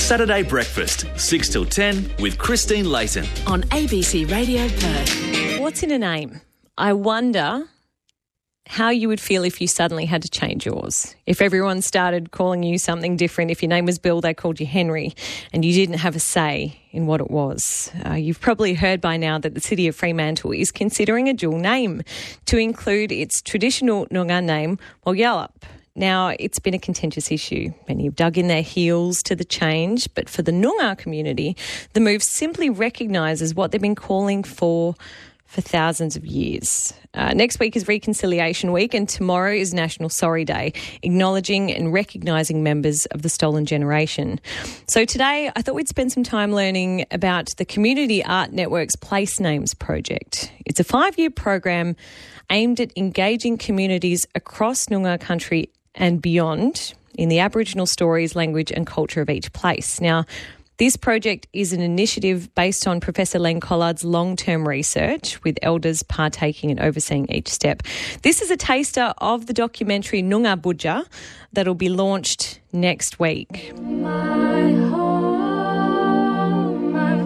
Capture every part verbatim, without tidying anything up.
Saturday Breakfast, six till ten with Christine Layton. On A B C Radio Perth. What's in a name? I wonder how you would feel if you suddenly had to change yours. If everyone started calling you something different, if your name was Bill, they called you Henry, and you didn't have a say in what it was. Uh, you've probably heard by now that the city of Fremantle is considering a dual name to include its traditional Noongar name, Wogyallup. Now, it's been a contentious issue. Many have dug in their heels to the change, but for the Noongar community, the move simply recognises what they've been calling for for thousands of years. Uh, next week is Reconciliation Week, and tomorrow is National Sorry Day, acknowledging and recognising members of the stolen generation. So today, I thought we'd spend some time learning about the Community Art Network's Place Names project. It's a five-year program aimed at engaging communities across Noongar country and beyond in the Aboriginal stories, language and culture of each place. Now, this project is an initiative based on Professor Len Collard's long-term research, with elders partaking and overseeing each step. This is a taster of the documentary Noongar Budja that'll be launched next week. My home, my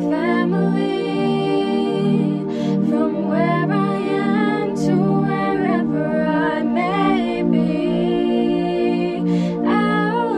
family, from where I am to wherever I may be, our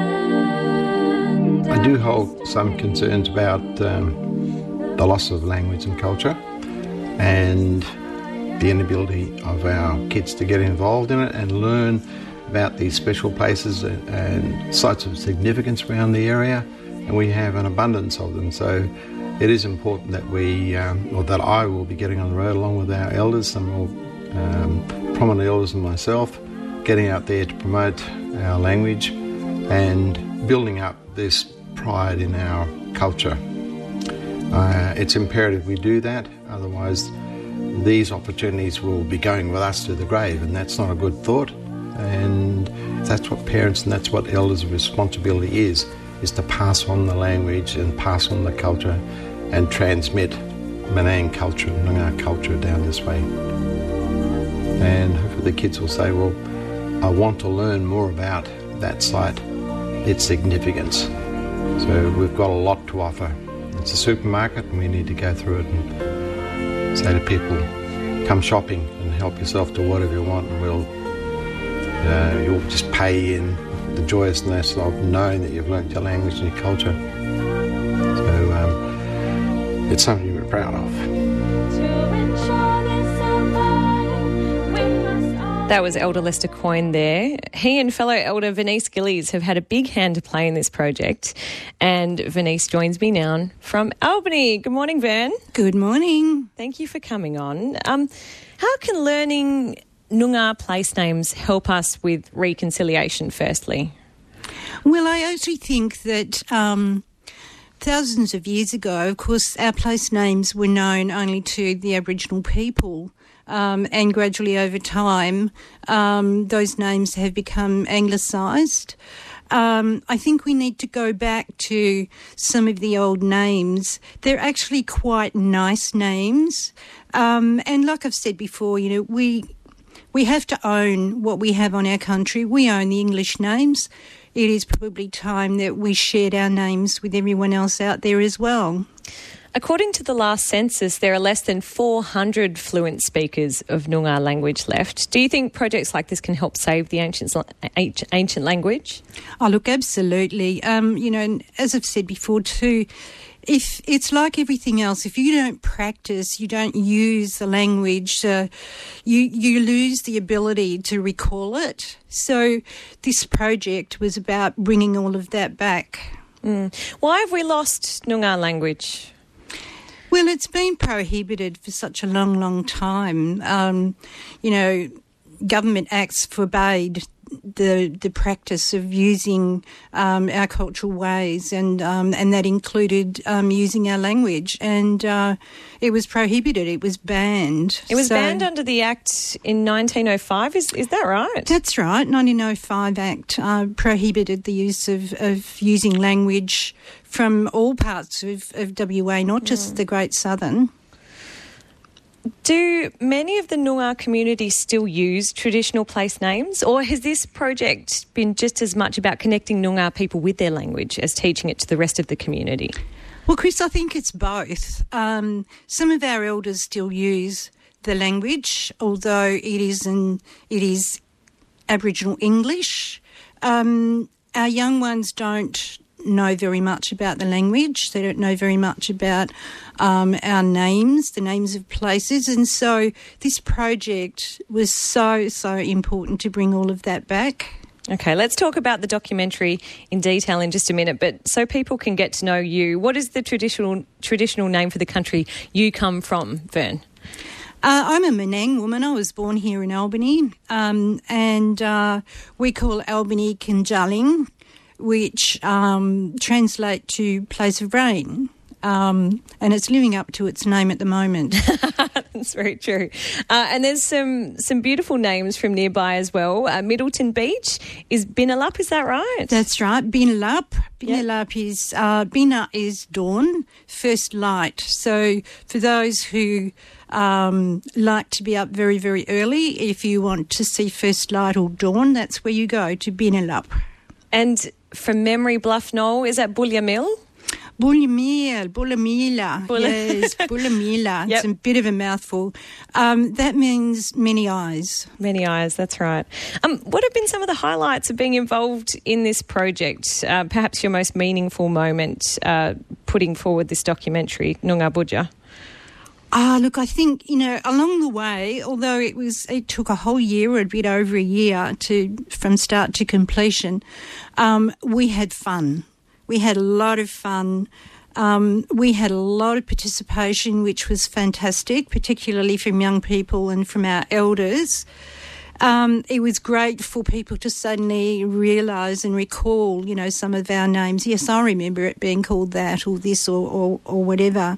land. I do hold some concerns about um, the loss of language and culture and the inability of our kids to get involved in it and learn about these special places and, and sites of significance around the area, and we have an abundance of them. So it is important that we, um, or that I will be getting on the road along with our elders, some more um, prominent elders and myself, getting out there to promote our language and building up this pride in our culture. Uh, it's imperative we do that, otherwise these opportunities will be going with us to the grave, and that's not a good thought. And that's what parents and that's what elders' responsibility is, is to pass on the language and pass on the culture and transmit Menang culture and Noongar culture down this way. And hopefully the kids will say, well, I want to learn more about that site, its significance. So we've got a lot to offer. It's a supermarket and we need to go through it and say to people, come shopping and help yourself to whatever you want, and we'll uh, you'll just pay in the joyousness of knowing that you've learnt your language and your culture. So um, it's something to be proud of. That was Elder Lester Coyne there. He and fellow Elder Venice Gillies have had a big hand to play in this project. And Venice joins me now from Albany. Good morning, Vern. Good morning. Thank you for coming on. Um, how can learning Noongar place names help us with reconciliation, firstly? Well, I actually think that um, thousands of years ago, of course, our place names were known only to the Aboriginal people. Um, and gradually over time, um, those names have become anglicised. Um, I think we need to go back to some of the old names. They're actually quite nice names. Um, and like I've said before, you know, we we have to own what we have on our country. We own the English names. It is probably time that we shared our names with everyone else out there as well. According to the last census, there are less than four hundred fluent speakers of Noongar language left. Do you think projects like this can help save the ancient ancient language? Oh, look, absolutely. Um, you know, as I've said before too, if it's like everything else, if you don't practice, you don't use the language, uh, you you lose the ability to recall it. So this project was about bringing all of that back. Mm. Why have we lost Noongar language? Well, it's been prohibited for such a long, long time. Um, you know, government acts forbade the the practice of using um, our cultural ways, and um, and that included um, using our language, and uh, it was prohibited. It was banned. It was so, banned under the Act in nineteen oh five. Is is that right? That's right. nineteen oh five Act uh, prohibited the use of, of using language from all parts of, of W A, not just mm. the Great Southern. Do many of the Noongar community still use traditional place names, or has this project been just as much about connecting Noongar people with their language as teaching it to the rest of the community? Well, Chris, I think it's both. Um, some of our elders still use the language, although it is an, it is Aboriginal English. Um, our young ones don't know very much about the language. They don't know very much about um, our names, the names of places. And so this project was so, so important to bring all of that back. Okay, let's talk about the documentary in detail in just a minute, but so people can get to know you, what is the traditional traditional name for the country you come from, Vern? Uh, I'm a Menang woman. I was born here in Albany, um, and uh, we call Albany Kinjalling, which um, translate to place of rain, um, and it's living up to its name at the moment. That's very true. Uh, and there's some some beautiful names from nearby as well. Uh, Middleton Beach is Binnalup, is that right? That's right, Binnalup. Binnalup yep. is, uh, Binna is dawn, first light. So for those who um, like to be up very, very early, if you want to see first light or dawn, that's where you go, to Binnalup. And from memory, Bluff Knoll, is that Bullia Mill? Bullamil, Bullamila, Bull- yes, Bullamila. Yep. It's a bit of a mouthful. Um, that means many eyes. Many eyes, that's right. Um, what have been some of the highlights of being involved in this project? Uh, perhaps your most meaningful moment uh, putting forward this documentary, Noongar Budja? Ah, look, I think, you know, along the way, although it was, it took a whole year or a bit over a year to from start to completion, um, we had fun. We had a lot of fun. Um, we had a lot of participation, which was fantastic, particularly from young people and from our elders. Um, it was great for people to suddenly realise and recall, you know, some of our names. Yes, I remember it being called that or this or, or, or whatever.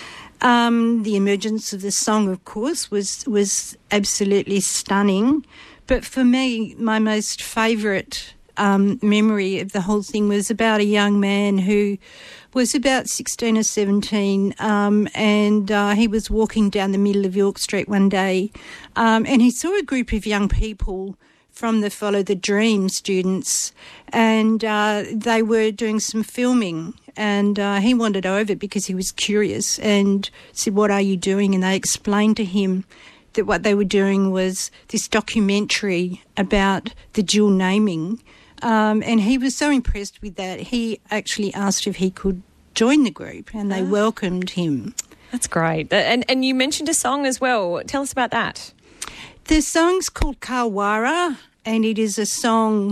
Um, the emergence of the song, of course, was was absolutely stunning. But for me, my most favourite um, memory of the whole thing was about a young man who was about sixteen or seventeen, um, and uh, he was walking down the middle of York Street one day, um, and he saw a group of young people from the Follow the Dream students, and uh, they were doing some filming. And uh, he wandered over because he was curious and said, "What are you doing?" And they explained to him that what they were doing was this documentary about the dual naming. Um, and he was so impressed with that, he actually asked if he could join the group, and they oh. welcomed him. That's great. And, and you mentioned a song as well. Tell us about that. The song's called Kawara, and it is a song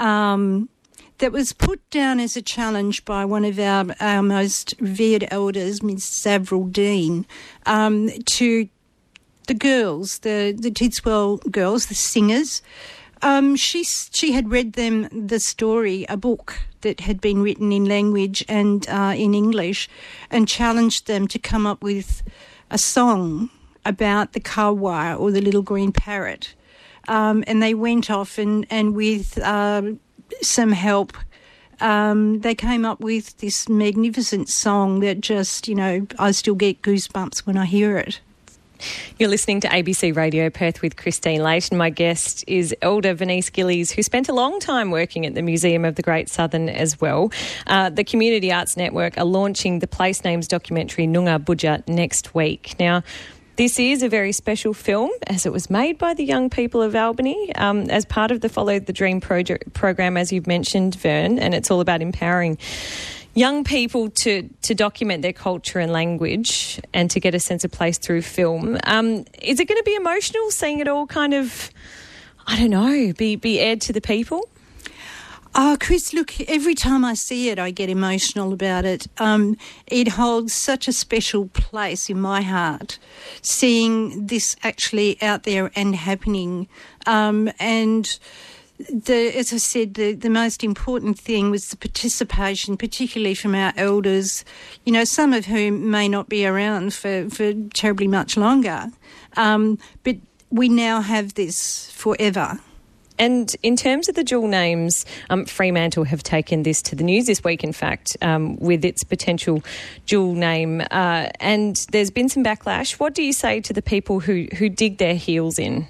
Um, that was put down as a challenge by one of our, our most revered elders, Miss Avril Dean, um, to the girls, the, the Tidswell girls, the singers. Um, she, she had read them the story, a book that had been written in language and uh, in English, and challenged them to come up with a song about the kawa, or the little green parrot. Um, and they went off and, and with... Uh, some help, um, they came up with this magnificent song that just, you know, I still get goosebumps when I hear it. You're listening to A B C Radio Perth with Christine Layton. My guest is Elder Venice Gillies, who spent a long time working at the Museum of the Great Southern as well. Uh, the Community Arts Network are launching the Place Names documentary Noongar Budja next week. Now, this is a very special film, as it was made by the young people of Albany um, as part of the Follow the Dream project, program, as you've mentioned, Vern, and it's all about empowering young people to, to document their culture and language and to get a sense of place through film. Um, is it going to be emotional, seeing it all kind of, I don't know, be, be aired to the people? Oh, Chris, look, every time I see it, I get emotional about it. Um, it holds such a special place in my heart, seeing this actually out there and happening. Um, and the, as I said, the, the most important thing was the participation, particularly from our elders, you know, some of whom may not be around for, for terribly much longer. Um, but we now have this forever. And in terms of the dual names, um, Fremantle have taken this to the news this week, in fact, um, with its potential dual name. Uh, and there's been some backlash. What do you say to the people who, who dig their heels in?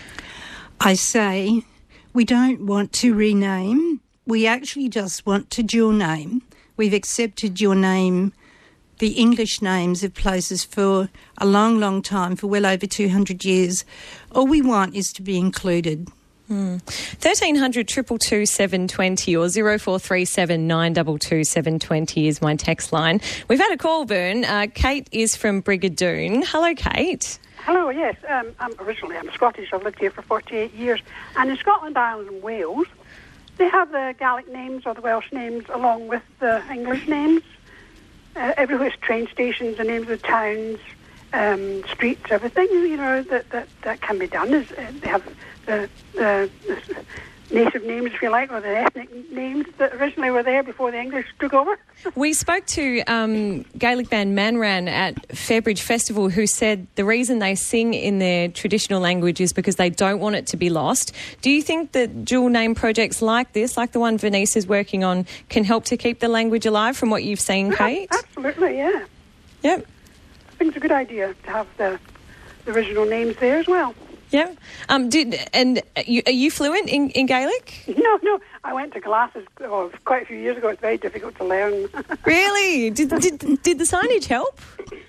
I say we don't want to rename. We actually just want to dual name. We've accepted your name, the English names of places for a long, long time, for well over two hundred years. All we want is to be included. Hmm. thirteen hundred, two two two, seven two zero or zero four three seven, nine two two, seven two zero is my text line. We've had a call, Bern. Uh, Kate is from Brigadoon. Hello, Kate. Hello, yes. Um, I'm originally I'm Scottish. I've lived here for forty-eight years. And in Scotland, Ireland and Wales, they have the Gaelic names or the Welsh names along with the English names. Uh, everywhere's train stations, the names of towns, um, streets, everything, you know, that, that, that can be done. Is uh, they have the, the, the native names, if you like, or the ethnic names that originally were there before the English took over. We spoke to um, Gaelic band Manran at Fairbridge Festival, who said the reason they sing in their traditional language is because they don't want it to be lost. Do you think that dual name projects like this, like the one Venice is working on, can help to keep the language alive from what you've seen, Kate? Yeah, absolutely, yeah. Yep. I think it's a good idea to have the, the original names there as well. Yeah. Um, did and you, are you fluent in, in Gaelic? No, no. I went to classes oh, quite a few years ago. It's very difficult to learn. Really? Did, did did the signage help?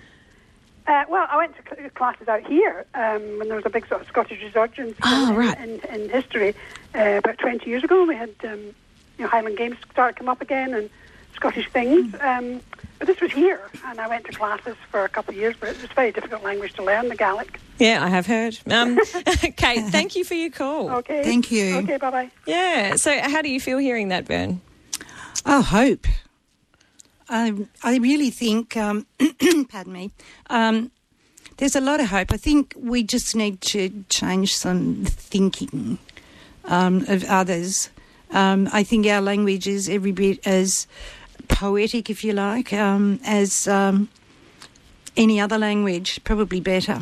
Uh, well, I went to cl- classes out here um, when there was a big sort of Scottish resurgence oh, in, right. in, in history. Uh, about twenty years ago, we had um, you know, Highland Games start to come up again and Scottish things. Um, but this was here, and I went to classes for a couple of years, but it was a very difficult language to learn, the Gaelic. Yeah, I have heard. Um, Kate, thank you for your call. Okay. Thank you. Okay, bye-bye. Yeah, so how do you feel hearing that, Bern? Oh, hope. I, I really think, um, pardon me, um, there's a lot of hope. I think we just need to change some thinking um, of others. Um, I think our language is every bit as poetic, if you like, um, as um, any other language, probably better.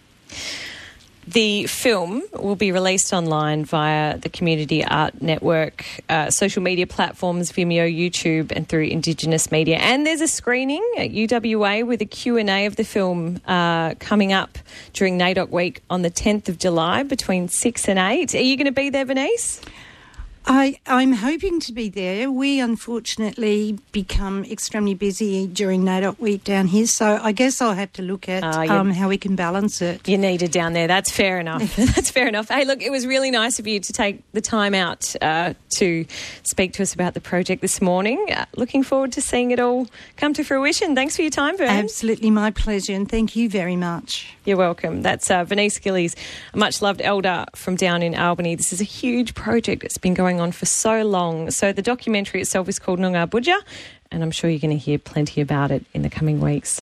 The film will be released online via the Community Art Network, uh, social media platforms, Vimeo, YouTube, and through Indigenous media. And there's a screening at U W A with a Q and A of the film uh, coming up during NAIDOC Week on the tenth of July between six and eight. Are you going to be there, Venice? I, I'm hoping to be there. We unfortunately become extremely busy during NAIDOC week down here, so I guess I'll have to look at uh, um, how we can balance it. You need it down there. That's fair enough. That's fair enough. Hey, look, it was really nice of you to take the time out uh, to speak to us about the project this morning. Uh, looking forward to seeing it all come to fruition. Thanks for your time, Vern. Absolutely my pleasure, and thank you very much. You're welcome. That's uh, Venice Gillies, a much-loved elder from down in Albany. This is a huge project that's been going on for so long. So the documentary itself is called Noongar Budja, and I'm sure you're going to hear plenty about it in the coming weeks.